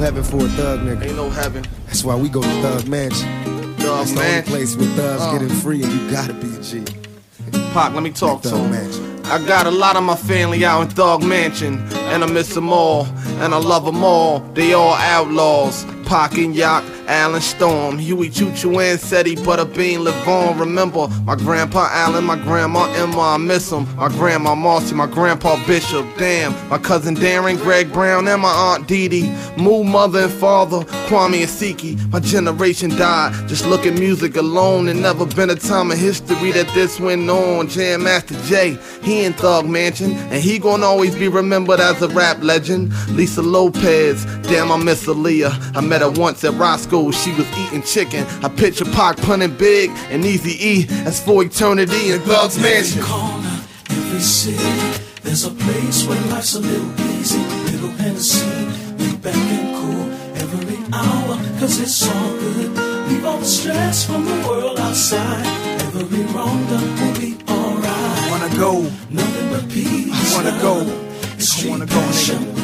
heaven for a thug nigga. Ain't no heaven. That's why we go to Thug Mansion. That's the only place where thugs getting free, and you gotta be a G. Pac, let me talk to him. Mansion. I got a lot of my family out in Thug Mansion, and I miss them all, and I love them all. They all outlaws. Pac and Yak, Alan Storm, Huey Choo Choo and Seti, Butterbean, Levon. Remember my grandpa Alan, my grandma Emma, I miss them. My grandma Marcy, my grandpa Bishop, damn. My cousin Darren, Greg Brown, and my aunt Dee Dee. Moo, mother and father, Kwame and Siki. My generation died, just look at music alone. And never been a time in history that this went on. Jam Master Jay, he in Thug Mansion, and he gon' always be remembered as a rap legend. Lisa Lopez, damn I miss Aaliyah. I met her once at Roscoe, she was eating chicken. I picture Pac punting big and Eazy-E as for eternity in Thug's Mansion. Every corner, every city, there's a place where life's a little easy. Little Hennessy, we back and cool every hour, cause it's all good. Leave all the stress from the world outside. Every wrong done will be alright. Wanna go, nothing but peace. I wanna go, I wanna go, nigga.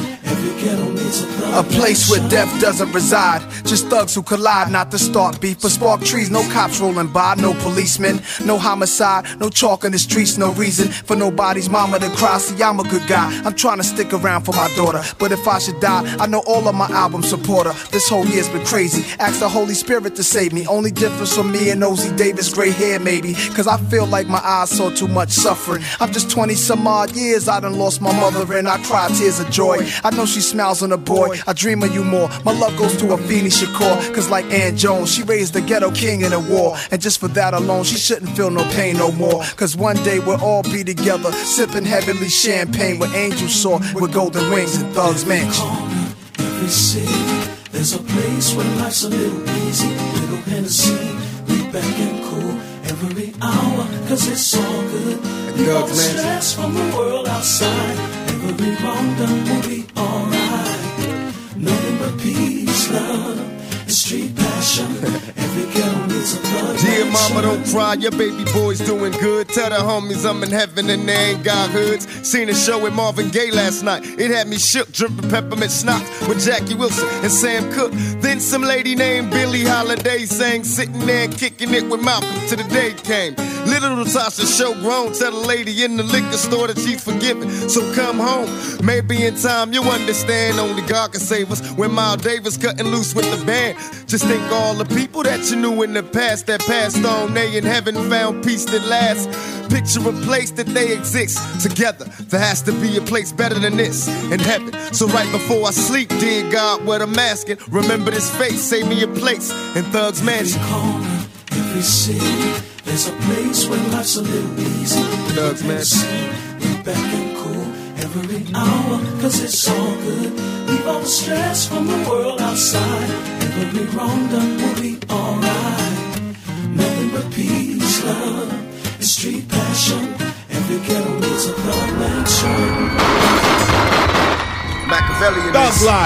A place where death doesn't reside, just thugs who collide, not to start beef but spark trees. No cops rolling by, no policemen, no homicide, no chalk in the streets, no reason for nobody's mama to cry. See, I'm a good guy, I'm trying to stick around for my daughter, but if I should die, I know all of my album support her. This whole year's been crazy, ask the Holy Spirit to save me. Only difference from me and Ozzy Davis, gray hair maybe, cause I feel like my eyes saw too much suffering. I'm just 20 some odd years, I done lost my mother and I cry tears of joy. I know she smiles on a boy, I dream of you more. My love goes to Afeni Shakur, cause like Ann Jones, she raised the ghetto king in a war. And just for that alone, she shouldn't feel no pain no more. Cause one day we'll all be together, sipping heavenly champagne with angels soar with golden wings in Thug's Mansion. Every city, there's a place where life's a little easy. Little Hennessy, we back and cool every hour, cause it's all good. Leave all the stress from the world outside. Every wrong done will be alright. Nothing but peace, love, and street passion. Every ghetto needs a thug. Dear mama, don't cry, your baby boy's doing good. Tell the homies I'm in heaven and they ain't got hoods. Seen a show with Marvin Gaye last night. It had me shook, dripping peppermint schnapps with Jackie Wilson and Sam Cooke. Then some lady named Billie Holiday sang, sitting there and kicking it with Malcolm till the day came. Little Natasha show grown, tell the lady in the liquor store that she's forgiven, so come home. Maybe in time you'll understand, only God can save us. When Miles Davis cutting loose with the band, just think all the people that you knew in the past that passed on, they in heaven found peace that lasts. Picture a place that they exist together. There has to be a place better than this in heaven. So right before I sleep, dear God, what I'm asking, remember this face, save me a place in Thug's Mansion. Every corner, every city, there's a place where life's a little easy. Thug's Mansion. We back and cool every hour, cause it's all good. Leave all the stress from the world outside. Every wrong done will be alright. Nothing but peace, love, and street passion. Every ghetto needs a Thug Mansion. Machiavellian. Thug Life.